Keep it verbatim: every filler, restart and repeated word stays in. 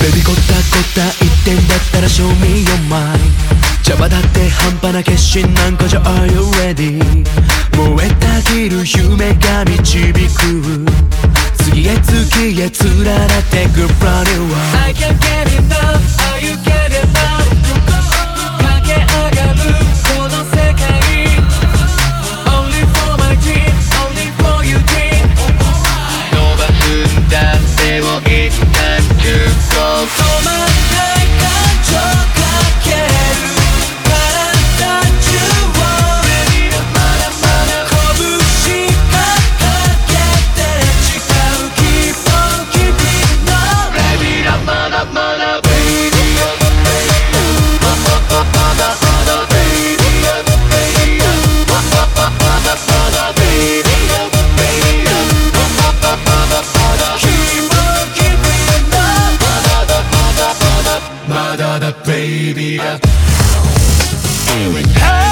ベビーこったこった言ってんだったら Show me your mind 邪魔だって半端な決心なんかじゃ Are you ready 燃えたぎる夢が導く次へ次へ連なってく Brand new world I can't get enough Are you getting enough 駆け上がるこの世界 Only for my dream Only for you dream 伸ばすんだ手を一旦急行止まんない感情かける体中をまだまだ拳掲げて誓う Keep on keeping on Baby だまだまだ Baby まだまだまだ Baby まだまだまだ Baby Baby まだまだまだ Keep on keeping on まだだまだまだまだだ Baby だ Here we go